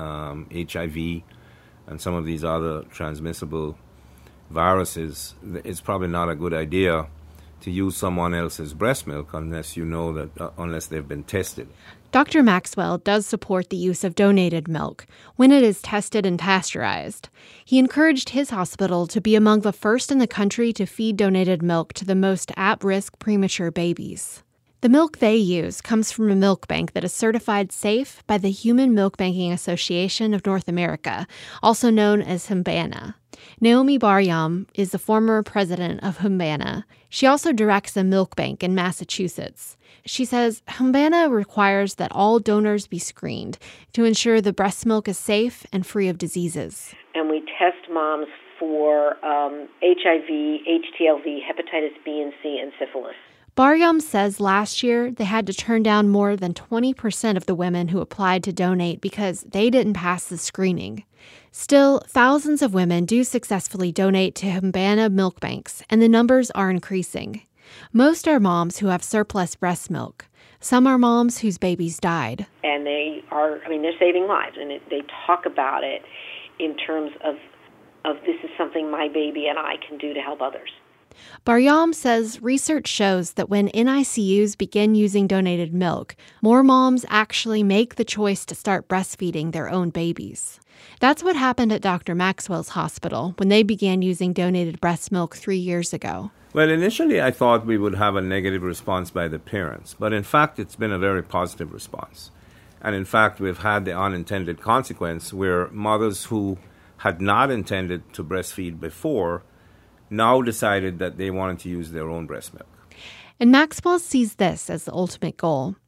HIV, and some of these other transmissible viruses, it's probably not a good idea to use someone else's breast milk unless you know that, unless they've been tested. Dr. Maxwell does support the use of donated milk when it is tested and pasteurized. He encouraged his hospital to be among the first in the country to feed donated milk to the most at-risk premature babies. The milk they use comes from a milk bank that is certified safe by the Human Milk Banking Association of North America, also known as Humbana. Naomi Baryam is the former president of Humbana. She also directs a milk bank in Massachusetts. She says Humbana requires that all donors be screened to ensure the breast milk is safe and free of diseases. And we test moms for HIV, HTLV, hepatitis B and C, and syphilis. Baryam says last year they had to turn down more than 20% of the women who applied to donate because they didn't pass the screening. Still, thousands of women do successfully donate to Humbana milk banks, and the numbers are increasing. Most are moms who have surplus breast milk. Some are moms whose babies died. And they're saving lives, and they talk about it in terms of this is something my baby and I can do to help others. Baryam says research shows that when NICUs begin using donated milk, more moms actually make the choice to start breastfeeding their own babies. That's what happened at Dr. Maxwell's hospital when they began using donated breast milk 3 years ago. Well, initially I thought we would have a negative response by the parents, but in fact it's been a very positive response. And in fact we've had the unintended consequence where mothers who had not intended to breastfeed before now decided that they wanted to use their own breast milk. And Maxwell sees this as the ultimate goal,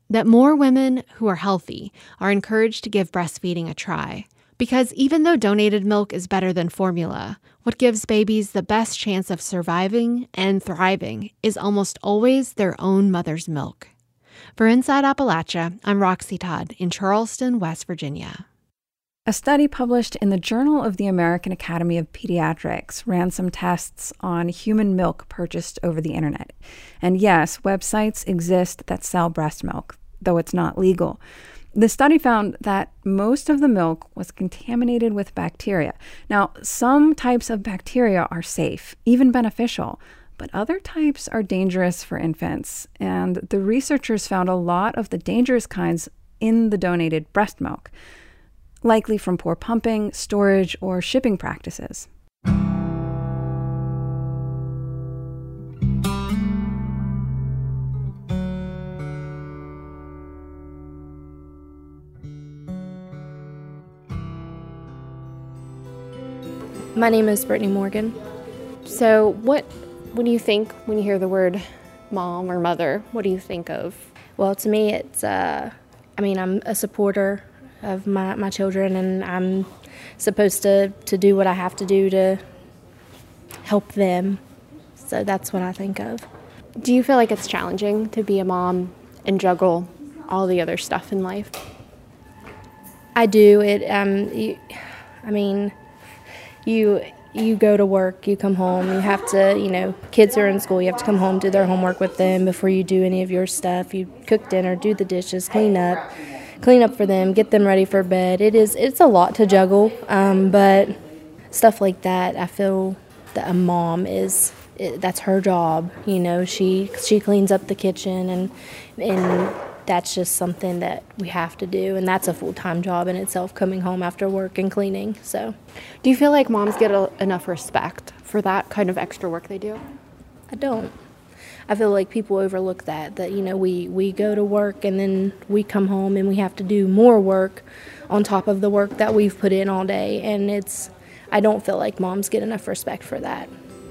that more women who are healthy are encouraged to give breastfeeding a try. Because even though donated milk is better than formula, what gives babies the best chance of surviving and thriving is almost always their own mother's milk. For Inside Appalachia, I'm Roxy Todd in Charleston, West Virginia. A study published in the Journal of the American Academy of Pediatrics ran some tests on human milk purchased over the internet. And yes, websites exist that sell breast milk, though it's not legal. The study found that most of the milk was contaminated with bacteria. Now, some types of bacteria are safe, even beneficial, but other types are dangerous for infants. And the researchers found a lot of the dangerous kinds in the donated breast milk, likely from poor pumping, storage, or shipping practices. My name is Brittany Morgan. So what do you think when you hear the word mom or mother? What do you think of? Well, to me, it's, I'm a supporter of my children, and I'm supposed to do what I have to do to help them. So that's what I think of. Do you feel like it's challenging to be a mom and juggle all the other stuff in life? I do. You go to work, you come home, you have to, kids are in school, you have to come home, do their homework with them before you do any of your stuff. You cook dinner, do the dishes, clean up for them, get them ready for bed. It's a lot to juggle, but stuff like that, I feel that a mom that's her job. She cleans up the kitchen, and that's just something that we have to do, and that's a full-time job in itself, coming home after work and cleaning. So, do you feel like moms get enough respect for that kind of extra work they do? I don't. I feel like people overlook that we go to work and then we come home and we have to do more work on top of the work that we've put in all day, and I don't feel like moms get enough respect for that.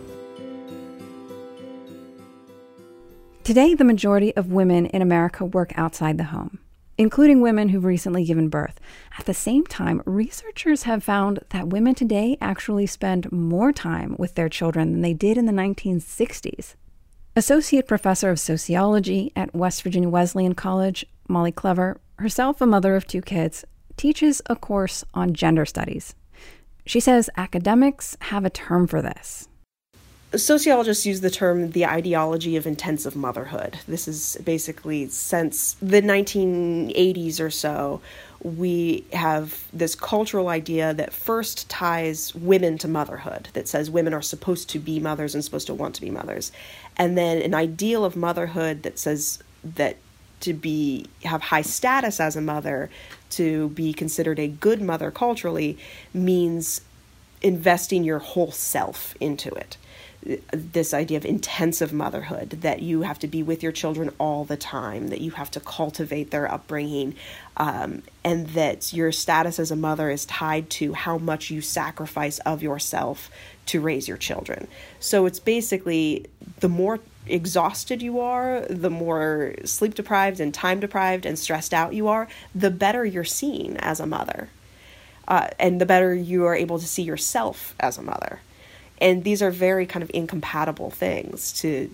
Today, the majority of women in America work outside the home, including women who've recently given birth. At the same time, researchers have found that women today actually spend more time with their children than they did in the 1960s. Associate Professor of Sociology at West Virginia Wesleyan College, Molly Clever, herself a mother of 2 kids, teaches a course on gender studies. She says academics have a term for this. Sociologists use the term the ideology of intensive motherhood. This is basically since the 1980s or so, we have this cultural idea that first ties women to motherhood, that says women are supposed to be mothers and supposed to want to be mothers. And then an ideal of motherhood that says that to have high status as a mother, to be considered a good mother culturally, means investing your whole self into it. This idea of intensive motherhood, that you have to be with your children all the time, that you have to cultivate their upbringing, and that your status as a mother is tied to how much you sacrifice of yourself to raise your children. So it's basically the more exhausted you are, the more sleep deprived and time deprived and stressed out you are, the better you're seen as a mother, and the better you are able to see yourself as a mother. And these are very kind of incompatible things, to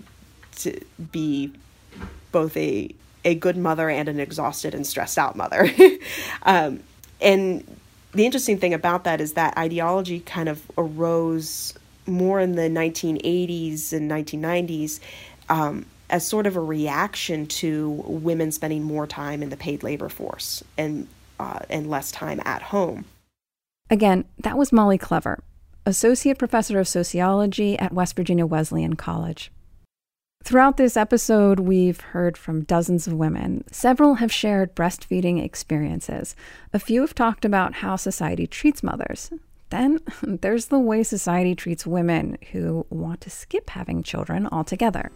be both a good mother and an exhausted and stressed out mother. And the interesting thing about that is that ideology kind of arose more in the 1980s and 1990s as sort of a reaction to women spending more time in the paid labor force and less time at home. Again, that was Molly Clever, Associate Professor of Sociology at West Virginia Wesleyan College. Throughout this episode, we've heard from dozens of women. Several have shared breastfeeding experiences. A few have talked about how society treats mothers. Then there's the way society treats women who want to skip having children altogether.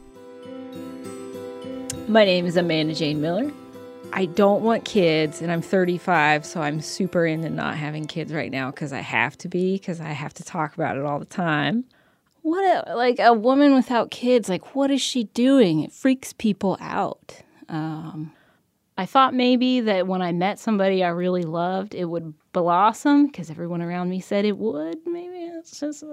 My name is Amanda Jane Miller. I don't want kids, and I'm 35, so I'm super into not having kids right now because I have to talk about it all the time. A woman without kids, what is she doing? It freaks people out. I thought maybe that when I met somebody I really loved, it would blossom because everyone around me said it would. Maybe it's just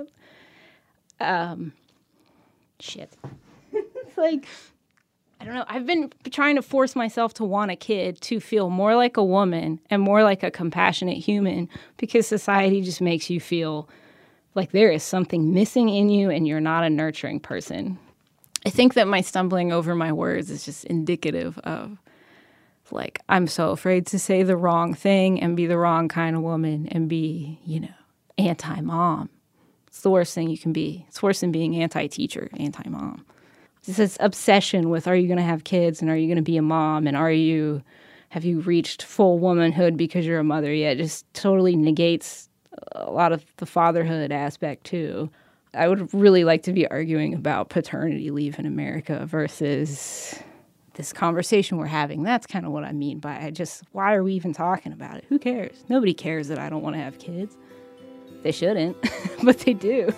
shit. It's like, I don't know. I've been trying to force myself to want a kid to feel more like a woman and more like a compassionate human because society just makes you feel like there is something missing in you and you're not a nurturing person. I think that my stumbling over my words is just indicative of, like, I'm so afraid to say the wrong thing and be the wrong kind of woman and be, anti-mom. It's the worst thing you can be. It's worse than being anti-teacher, anti-mom. It's this obsession with, are you going to have kids and are you going to be a mom and have you reached full womanhood because you're a mother yet? It just totally negates a lot of the fatherhood aspect too. I would really like to be arguing about paternity leave in America versus this conversation we're having. That's kind of what I mean by why are we even talking about it? Who cares? Nobody cares that I don't want to have kids. They shouldn't, but they do.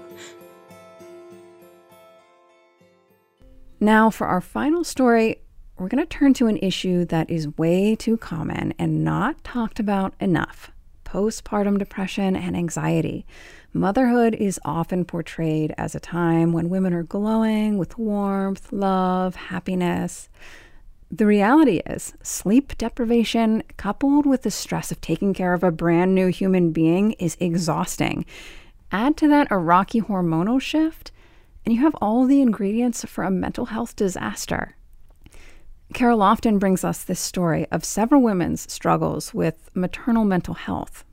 Now, for our final story, we're going to turn to an issue that is way too common and not talked about enough: postpartum depression and anxiety. Motherhood is often portrayed as a time when women are glowing with warmth, love, happiness. The reality is, sleep deprivation coupled with the stress of taking care of a brand new human being is exhausting. Add to that a rocky hormonal shift, and you have all the ingredients for a mental health disaster. Kara Lofton brings us this story of several women's struggles with maternal mental health.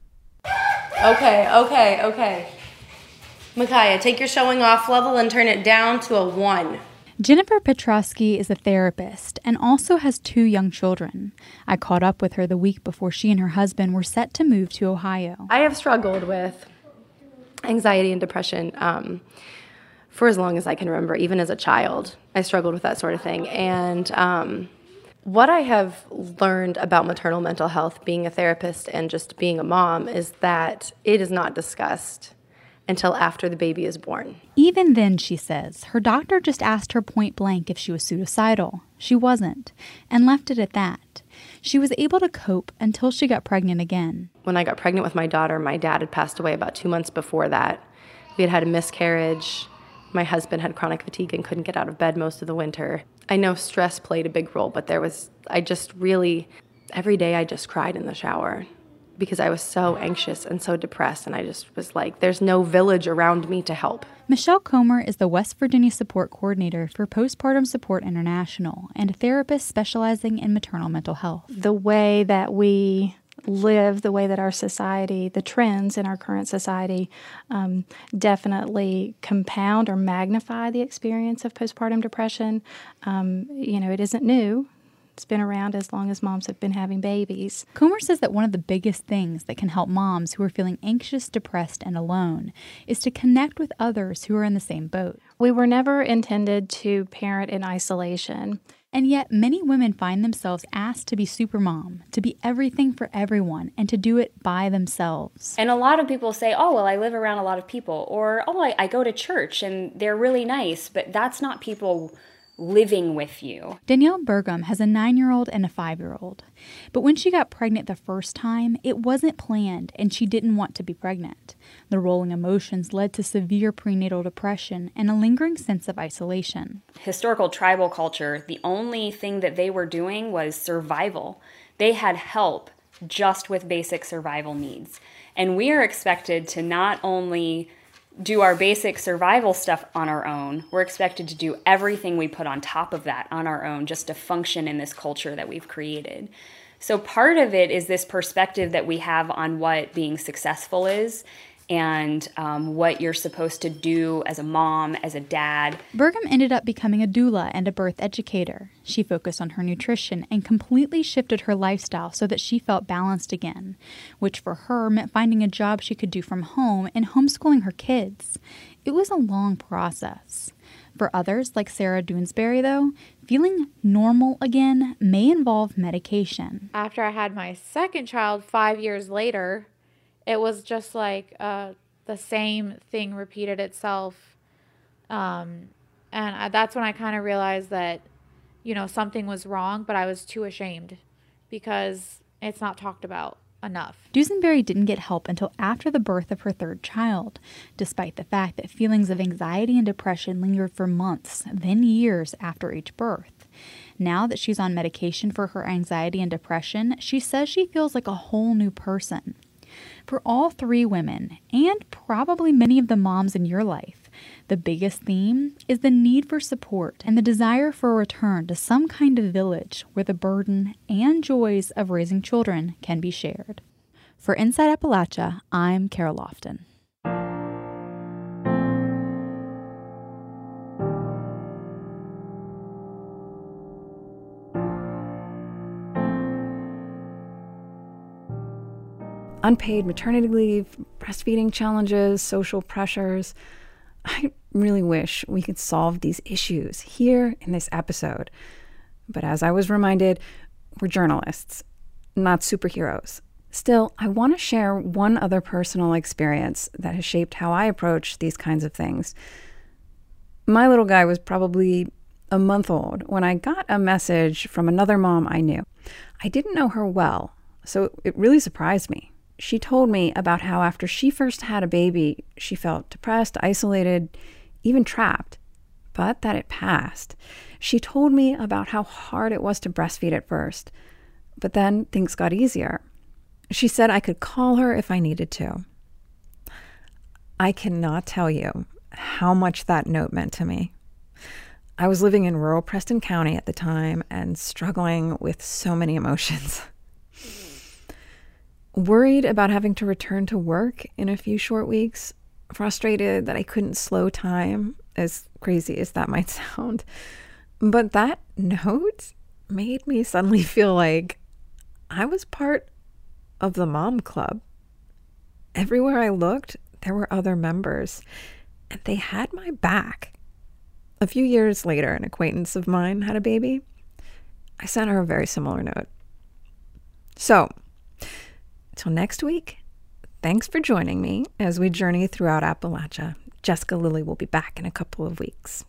Okay. Micaiah, take your showing off level and turn it down to a 1. Jennifer Petrosky is a therapist and also has 2 young children. I caught up with her the week before she and her husband were set to move to Ohio. I have struggled with anxiety and depression for as long as I can remember. Even as a child, I struggled with that sort of thing. And what I have learned about maternal mental health, being a therapist and just being a mom, is that it is not discussed until after the baby is born. Even then, she says, her doctor just asked her point blank if she was suicidal. She wasn't, and left it at that. She was able to cope until she got pregnant again. When I got pregnant with my daughter, my dad had passed away about 2 months before that. We had had a miscarriage. My husband had chronic fatigue and couldn't get out of bed most of the winter. I know stress played a big role, but every day I just cried in the shower because I was so anxious and so depressed, and I just was like, there's no village around me to help. Michelle Comer is the West Virginia Support Coordinator for Postpartum Support International and a therapist specializing in maternal mental health. The way that we live, the way that our society, the trends in our current society definitely compound or magnify the experience of postpartum depression. It isn't new. It's been around as long as moms have been having babies. Comer says that one of the biggest things that can help moms who are feeling anxious, depressed, and alone is to connect with others who are in the same boat. We were never intended to parent in isolation. And yet, many women find themselves asked to be supermom, to be everything for everyone, and to do it by themselves. And a lot of people say, oh, well, I live around a lot of people, or, oh, I go to church and they're really nice, but that's not people living with you. Danielle Burgum has a 9-year-old and a 5-year-old. But when she got pregnant the first time, it wasn't planned and she didn't want to be pregnant. The rolling emotions led to severe prenatal depression and a lingering sense of isolation. Historical tribal culture, the only thing that they were doing was survival. They had help just with basic survival needs. And we are expected to not only do our basic survival stuff on our own, we're expected to do everything we put on top of that on our own just to function in this culture that we've created. So part of it is this perspective that we have on what being successful is and what you're supposed to do as a mom, as a dad. Burgum ended up becoming a doula and a birth educator. She focused on her nutrition and completely shifted her lifestyle so that she felt balanced again, which for her meant finding a job she could do from home and homeschooling her kids. It was a long process. For others, like Sarah Doonesbury, though, feeling normal again may involve medication. After I had my second child 5 years later, it was just like the same thing repeated itself. And that's when I kind of realized that, something was wrong, but I was too ashamed because it's not talked about enough. Dusenberry didn't get help until after the birth of her third child, despite the fact that feelings of anxiety and depression lingered for months, then years after each birth. Now that she's on medication for her anxiety and depression, she says she feels like a whole new person. For all three women, and probably many of the moms in your life, the biggest theme is the need for support and the desire for a return to some kind of village where the burden and joys of raising children can be shared. For Inside Appalachia, I'm Kara Lofton. Unpaid maternity leave, breastfeeding challenges, social pressures. I really wish we could solve these issues here in this episode. But as I was reminded, we're journalists, not superheroes. Still, I want to share one other personal experience that has shaped how I approach these kinds of things. My little guy was probably a month old when I got a message from another mom I knew. I didn't know her well, so it really surprised me. She told me about how after she first had a baby, she felt depressed, isolated, even trapped, but that it passed. She told me about how hard it was to breastfeed at first, but then things got easier. She said I could call her if I needed to. I cannot tell you how much that note meant to me. I was living in rural Preston County at the time and struggling with so many emotions. Worried about having to return to work in a few short weeks, frustrated that I couldn't slow time, as crazy as that might sound. But that note made me suddenly feel like I was part of the mom club. Everywhere I looked, there were other members, and they had my back. A few years later, an acquaintance of mine had a baby. I sent her a very similar note. So, till next week, thanks for joining me as we journey throughout Appalachia. Jessica Lilly will be back in a couple of weeks.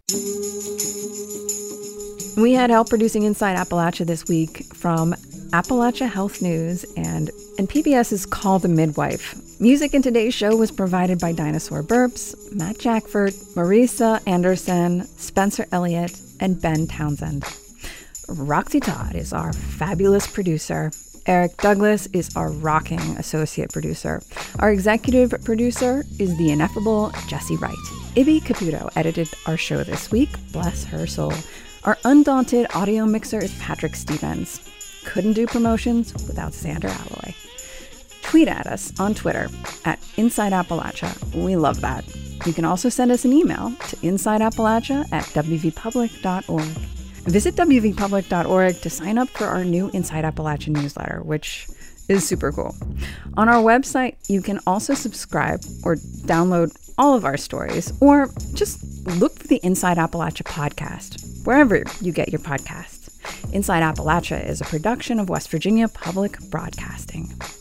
We had help producing Inside Appalachia this week from Appalachia Health News and PBS's Call the Midwife. Music in today's show was provided by Dinosaur Burps, Matt Jackford, Marisa Anderson, Spencer Elliott, and Ben Townsend. Roxy Todd is our fabulous producer. Eric Douglas is our rocking associate producer. Our executive producer is the ineffable Jessie Wright. Ibby Caputo edited our show this week. Bless her soul. Our undaunted audio mixer is Patrick Stevens. Couldn't do promotions without Xander Alloy. Tweet at us on Twitter at Inside Appalachia. We love that. You can also send us an email to insideappalachia@wvpublic.org. Visit wvpublic.org to sign up for our new Inside Appalachia newsletter, which is super cool. On our website, you can also subscribe or download all of our stories, or just look for the Inside Appalachia podcast, wherever you get your podcasts. Inside Appalachia is a production of West Virginia Public Broadcasting.